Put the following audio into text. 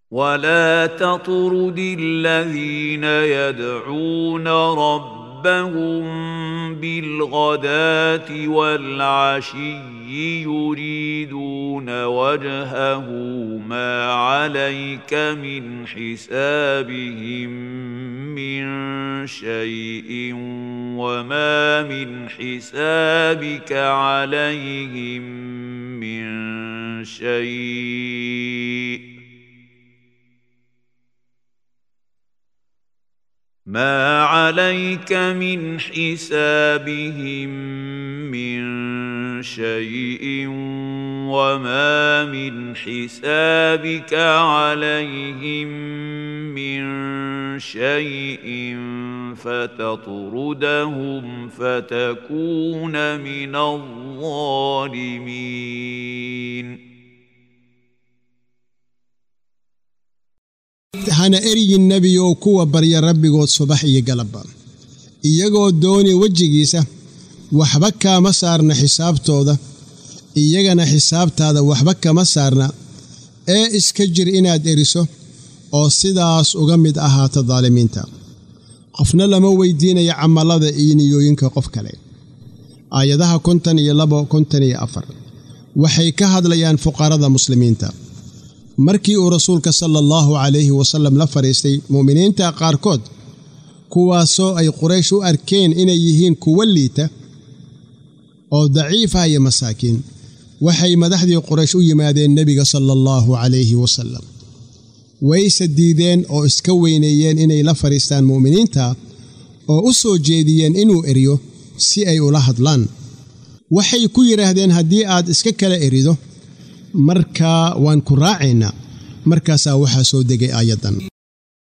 ولا تطرد الذين يدعون ربهم بالغداة والعشي يريدون وجهه ما عليك من حسابهم من شيء وما من حسابك عليهم من شيء ما عليك من حسابهم من شيء وما من حسابك عليهم من شيء فتطردهم فتكون من الظالمين hana eryin nebi oo kuwa barya rabbigood subax iyo galabba iyagoo dooni wajigiisa waxba kama saarna xisaabtooda iyagana xisaabtaada waxba kama saarna ee iska jir inaad eriso oo sidaas uga mid ahaato daalimiinta qofna lama weydiinayo camalada iyo niyooyinka qof kale aayadaha 52-54 waxay ka hadlayaan fuqarada muslimiinta markii uu rasuulka sallallahu alayhi wasallam la fariistay muuminiinta qaarkood kuwaasoo ay quraysh u arkeen inay yihiin kuwa liita oo daciif ah iyo masaakiin waxay madaxdii quraysh u yimaadeen nabiga sallallahu alayhi wasallam way sadiideen oo iska weyneeyeen inay la fariistaan muuminiinta oo u soo jeediyeen inuu eriyo si ay ula hadlaan waxay ku yiraahdeen haddii aad iska kala erido marka waan ku raacaynaa markaasaa waxaa soo degay aayadan